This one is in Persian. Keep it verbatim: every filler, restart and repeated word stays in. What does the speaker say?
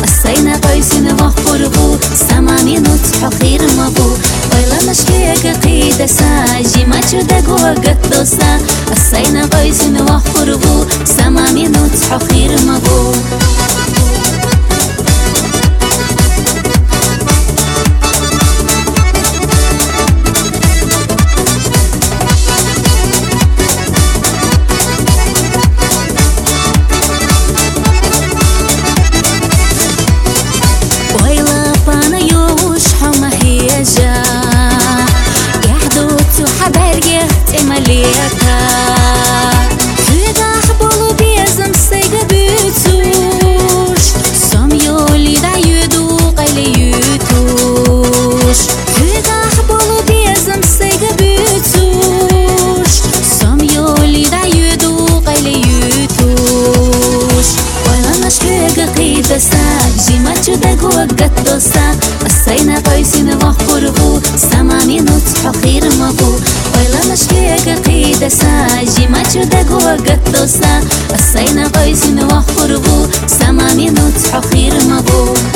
السينا قيسين وخربو سمامي نطح خير مبو ويلا مشكيك قيد ساجي ما تشدق وقت دوسا السينا قيسين وخربو سمامي نطح خير مبو مليكا حدا حبولو بيزم سيجا بيتوش ساميولي دا يدو قيلي يتوش حدا حبولو بيزم سيجا بيتوش ساميولي دا يدو قيلي يتوش ولا نشكيك قيدة سا جيما تشدق وقت دوسا السينا قيسين وخربو سمامي نطح خير مبو ويلا مشكيك قيدة ساجي ما تشدق وقت دوسا السينا قيسين وخربو سمامي نطح خير مبو